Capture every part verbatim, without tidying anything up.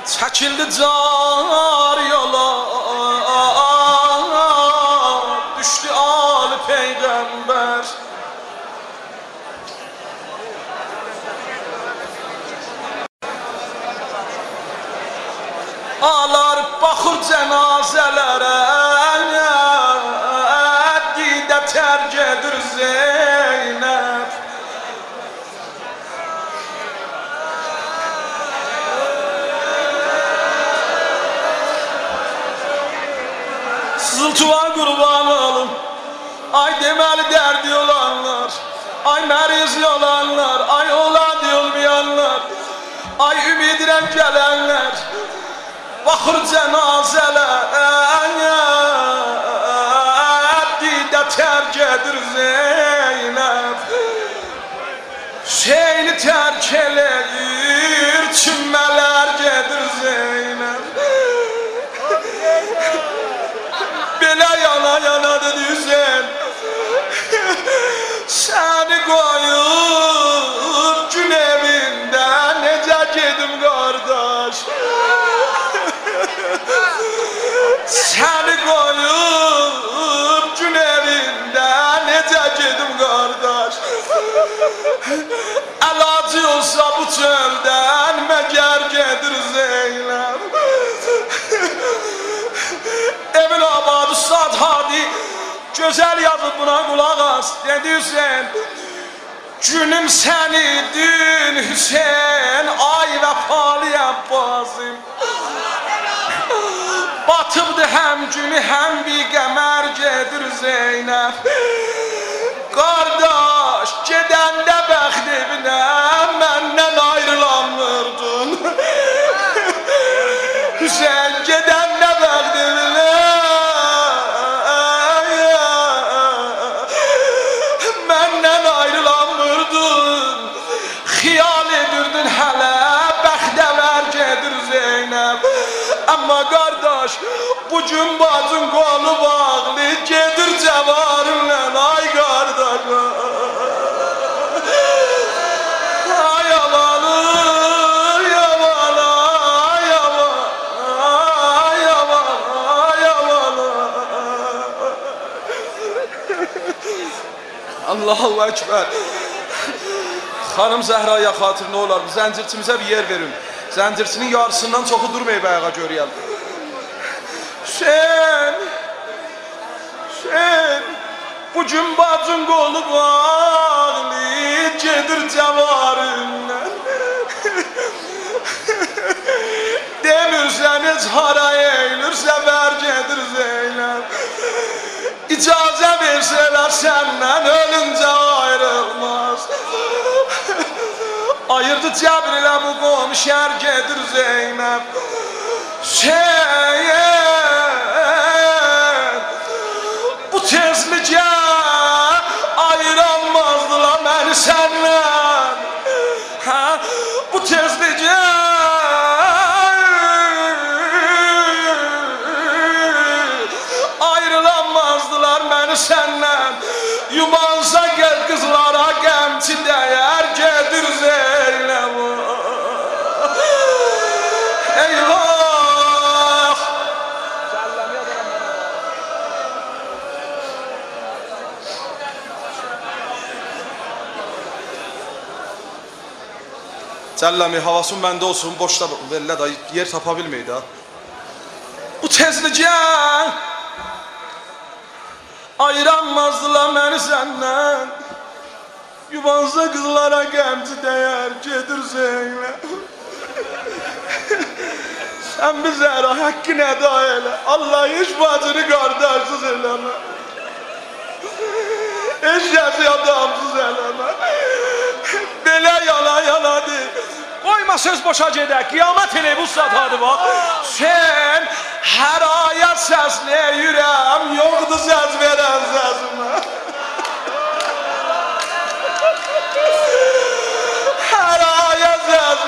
Çəkildi car yola, düşdü Ali Peyğəmbər. Alar baxır cənazələrə, didə tərk edir Zeynəb. Sızıltılar qurban olum, ay deməli dərdi olanlar, ay mərizli olanlar, ay oladı olmayanlar, ay ümidirəm gələnlər. Baxır cənazələrə, didə tərk edir Zeynəb. Şeyni tərk eləyir, çümmələr gedir Zeynəb. Belə yana yanadır düzən, səni qoyub gün evində necə gedim qardaş. Səni qoyub gün evində necə gedim qardaş. Əlacı olsa bu çöldən məgər gedir Zeynəb. Evin abadı Sad Hadi gözəl yazıb buna qulaq as. Dedi Hüseyin, günüm səniydin Hüseyin, ay vəfalı Abbasım. Batıbdı həm günü həm bir qəmər gedir Zeynəb. Qardaş, gedəndə bəxt evinə məndən ayrılanmırdın. Hüseyin, gedəndə bəxt evinə məndən ayrılanmırdın. Xiyal edirdin hələ bəxtəvər gedir Zeynəb. Amma qardaş, bugün bacın qolu bağlı gedir cəvarınlə, ay qardaş. Ay yalanı, yalanı, yalanı, yalanı, yalanı. Allahu Ekber. Xanım Zəhraya xatır nə olar, zəncirçimizə bir yer verin. Zəncirçinin yarısından çoxu durmayıb ayağa görəyəm. Sen, sen, bugün bacın qolu bağlı gedir cəvarınla. Demirsən heç hara eyilir, səfər gedir Zeynəb. İcazə versələr səndən ölüncə ayrılmaz. Ayırdı Cəbrilə bu qom şər gedir Zeynəb. Şeyin bu tezlikə ayıranmazdılar məni səndən. Bu tezlikə ayrılanmazdılar məni səndən. Yumansa gəl qızlara qəmçi dəyər gedir Zeynəb. Eyvah! Cəlləmi havasın məndə olsun, boşda verlə da yer tapa bilməydi ha. Bu tezlikə ayıranmazdılar məni səndən. Yuvansa qızlara qəmci dəyər gedir Zeynəb. Sən bizərə haqqın əda elə. Allah heç bacını qardaşsız eləmə. Heç kəsi adamsız eləmə. Belə yana yanadır. Qoyma söz boşa gedək. Qiyamət elə bu satadı bax. Sən hər ayət səsləyirəm, yoxdur səs verən səsimə. Hər ayət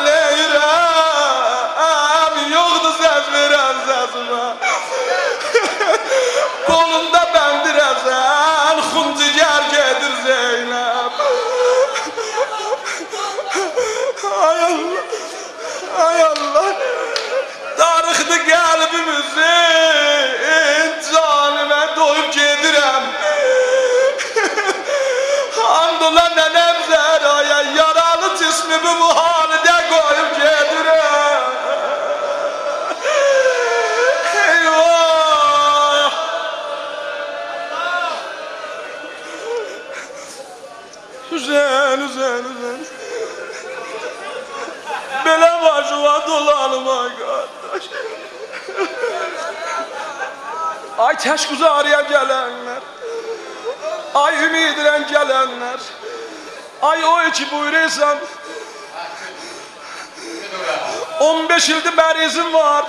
səsləyirəm, yoxdur səs verən səsimə. Qolunda bəndirəsən, xuncigər gedir Zeynəb. Ay Allah, ay Allah. canım ay kardeş. Ay təşquzarıya gələnlər, ay ümidlən gələnlər, ay o ki buyurursan, on beş ildir mərizim var,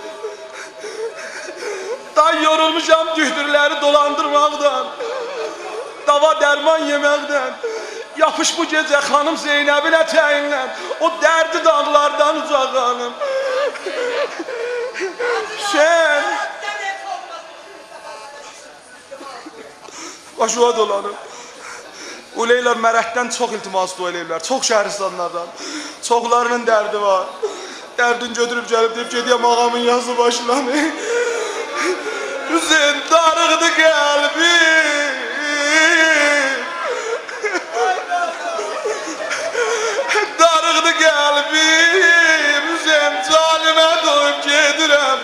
day yorulmuşam dühdürləri dolandırmaqdan, dava dərman yeməkdən, yapış bu gecə xanım Zeynəbin ətəyindən, o dərdi dağlardan uzaqlanım. Sen başıva dolanım. Uleylər mərəkdən çox iltimas dua eləyirlər, çox şəhristanlardan, çoxlarının dərdi var. Dərdin götürüb gəlib deyib gediyəm ağamın yazı başlanı. Hüseyin darıqdı qəlbi. Darıqdı qəlbim, Hüseyin calimə doyub gedirəm.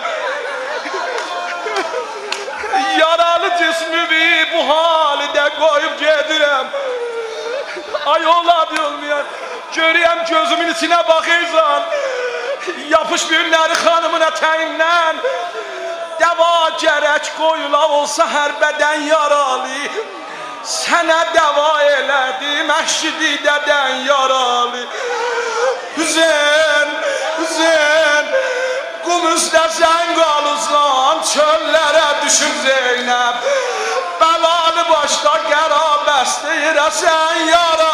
Yaralı cismimi bu halidə qoyub gedirəm. Ay oladı olmayan, görəyəm gözümün içinə baxırsan, yapış günləri xanımın ətəyindən, dəva gərək qoyula olsa hər bədən yaralı, sənə dəva elədi məşidi dədən yaralı. Hüseyin, Hüseyin, qum üstə sən qalırsan, çöllərə düşüb Zeynəb, bəlalı başda qərabəst deyirə sən yaralı.